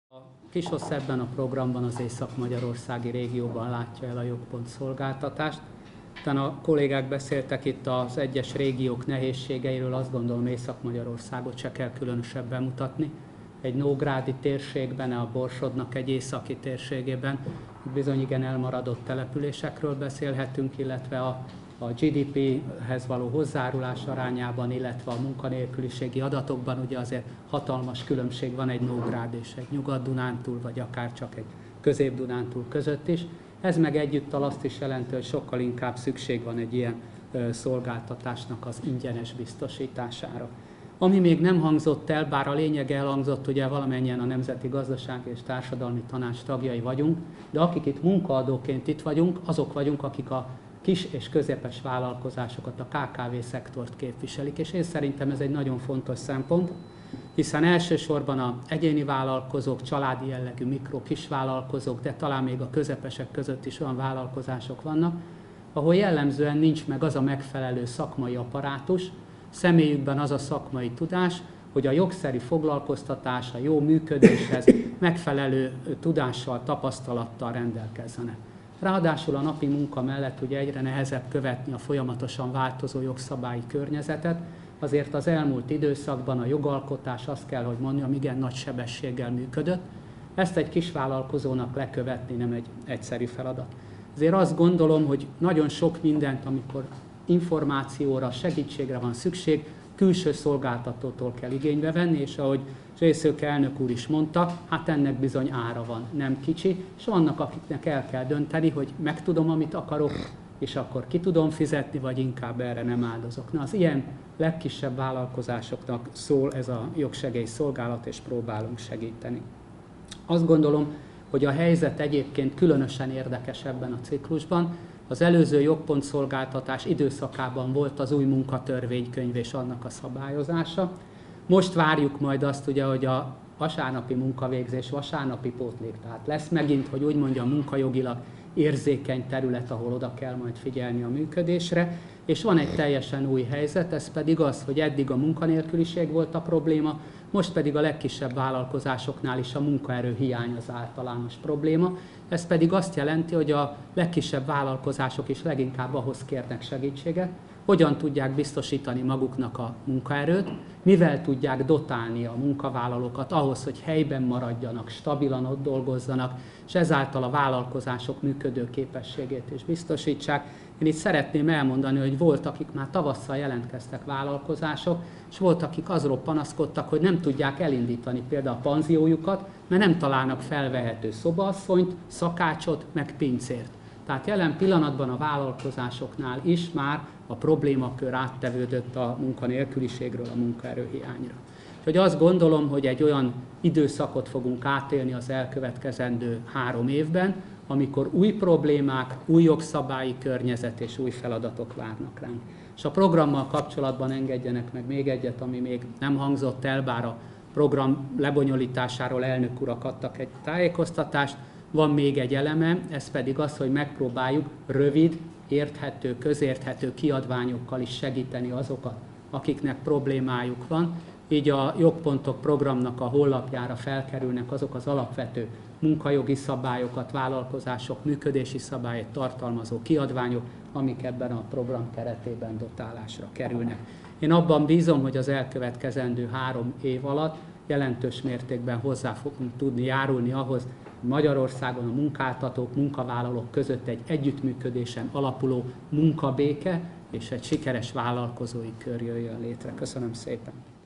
A KISOSZ ebben a programban az észak-magyarországi régióban látja el a jogpont szolgáltatást. Utána a kollégák beszéltek itt az egyes régiók nehézségeiről, azt gondolom Észak-Magyarországot se kell különösebben bemutatni. Egy nógrádi térségben, a Borsodnak egy északi térségében bizony igen elmaradott településekről beszélhetünk, illetve a GDP-hez való hozzárulás arányában, illetve a munkanélküliségi adatokban ugye azért hatalmas különbség van egy Nógrád és egy Nyugat-Dunántúl, vagy akár csak egy Közép-Dunántúl között is. Ez meg egyúttal azt is jelenti, hogy sokkal inkább szükség van egy ilyen szolgáltatásnak az ingyenes biztosítására. Ami még nem hangzott el, bár a lényeg elhangzott, ugye valamennyien a Nemzeti Gazdasági és Társadalmi Tanács tagjai vagyunk, de akik itt munkaadóként itt vagyunk, azok vagyunk, akik a kis és közepes vállalkozásokat, a KKV-szektort képviselik, és én szerintem ez egy nagyon fontos szempont, hiszen elsősorban az egyéni vállalkozók, családi jellegű mikro-kisvállalkozók, de talán még a közepesek között is olyan vállalkozások vannak, ahol jellemzően nincs meg az a megfelelő szakmai apparátus, személyükben az a szakmai tudás, hogy a jogszerű foglalkoztatás, a jó működéshez megfelelő tudással, tapasztalattal rendelkezzenek. Ráadásul a napi munka mellett ugye egyre nehezebb követni a folyamatosan változó jogszabályi környezetet, azért az elmúlt időszakban a jogalkotás, azt kell, hogy mondjam, igen nagy sebességgel működött. Ezt egy kisvállalkozónak lekövetni nem egy egyszerű feladat. Ezért azt gondolom, hogy nagyon sok mindent, amikor információra, segítségre van szükség, külső szolgáltatótól kell igénybe venni, és ahogy Zsészőke elnök úr is mondta, hát ennek bizony ára van, nem kicsi, és vannak, akiknek el kell dönteni, hogy megtudom, amit akarok, és akkor ki tudom fizetni, vagy inkább erre nem áldozok. Na, az ilyen legkisebb vállalkozásoknak szól ez a jogsegélyszolgálat, és próbálunk segíteni. Azt gondolom, hogy a helyzet egyébként különösen érdekes ebben a ciklusban. Az előző jogpontszolgáltatás időszakában volt az új munkatörvénykönyv és annak a szabályozása. Most várjuk majd azt, ugye, hogy a vasárnapi munkavégzés, vasárnapi pótlék, tehát lesz megint, hogy úgy mondjam, munkajogilag érzékeny terület, ahol oda kell majd figyelni a működésre, és van egy teljesen új helyzet, ez pedig az, hogy eddig a munkanélküliség volt a probléma, most pedig a legkisebb vállalkozásoknál is a munkaerő hiány az általános probléma. Ez pedig azt jelenti, hogy a legkisebb vállalkozások is leginkább ahhoz kérnek segítséget, hogyan tudják biztosítani maguknak a munkaerőt, mivel tudják dotálni a munkavállalókat ahhoz, hogy helyben maradjanak, stabilan ott dolgozzanak, és ezáltal a vállalkozások működő képességét is biztosítsák. Én itt szeretném elmondani, hogy volt, akik már tavasszal jelentkeztek vállalkozások, és volt, akik azról panaszkodtak, hogy nem tudják elindítani például a panziójukat, mert nem találnak felvehető szobaasszonyt, szakácsot, meg pincért. Tehát jelen pillanatban a vállalkozásoknál is már a problémakör áttevődött a munkanélküliségről a munkaerőhiányra. Úgyhogy azt gondolom, hogy egy olyan időszakot fogunk átélni az elkövetkezendő 3 évben, amikor új problémák, új jogszabályi környezet és új feladatok várnak ránk. És a programmal kapcsolatban engedjenek meg még egyet, ami még nem hangzott el, bár a program lebonyolításáról elnök urak adtak egy tájékoztatást. Van még egy eleme, ez pedig az, hogy megpróbáljuk rövid, érthető, közérthető kiadványokkal is segíteni azokat, akiknek problémájuk van. Így a Jogpontok programnak a honlapjára felkerülnek azok az alapvető munkajogi szabályokat, vállalkozások működési szabályait tartalmazó kiadványok, amik ebben a program keretében dotálásra kerülnek. Én abban bízom, hogy az elkövetkezendő 3 év alatt jelentős mértékben hozzá fogunk tudni járulni ahhoz, hogy Magyarországon a munkáltatók, munkavállalók között egy együttműködésen alapuló munkabéke és egy sikeres vállalkozói kör jöjjön létre. Köszönöm szépen!